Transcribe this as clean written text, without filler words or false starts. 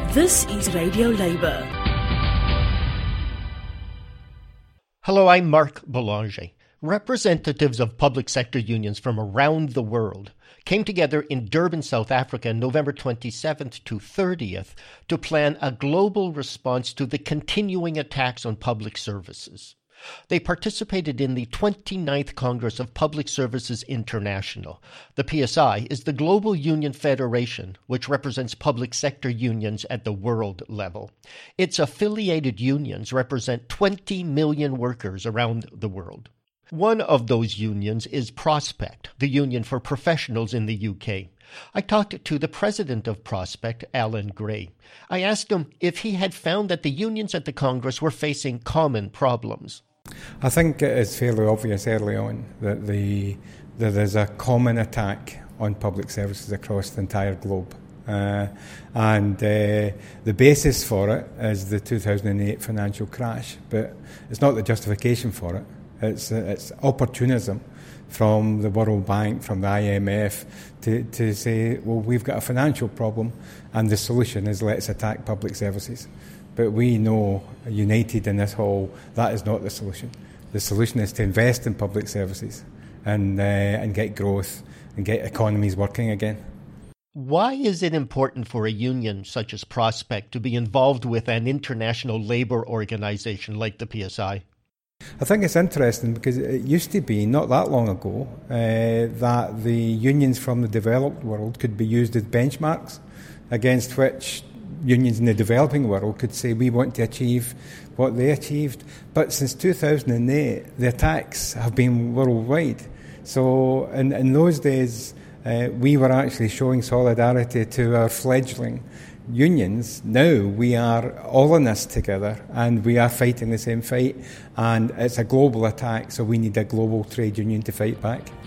This is Radio Labour. Hello, I'm Marc Belanger. Representatives of public sector unions from around the world came together in Durban, South Africa, November 27th to 30th to plan a global response to the continuing attacks on public services. They participated in the 29th Congress of Public Services International. The PSI is the global union federation which represents public sector unions at the world level. Its affiliated unions represent 20 million workers around the world. One of those unions is Prospect, the union for professionals in the UK. I talked to the president of Prospect, Alan Gray. I asked him if he had found that the unions at the Congress were facing common problems. I think it is fairly obvious early on that there is a common attack on public services across the entire globe. And the basis for it is the 2008 financial crash, but it's not the justification for it. It's opportunism from the World Bank, from the IMF, to say, well, we've got a financial problem, and the solution is let's attack public services. But we know, united in this hall, that is not the solution. The solution is to invest in public services and get growth and get economies working again. Why is it important for a union such as Prospect to be involved with an international labour organisation like the PSI? I think it's interesting because it used to be, not that long ago, that the unions from the developed world could be used as benchmarks against which unions in the developing world could say we want to achieve what they achieved. But since 2008, the attacks have been worldwide. So in those days, we were actually showing solidarity to our fledgling unions. Now we are all in this together and we are fighting the same fight, and it's a global attack, so we need a global trade union to fight back.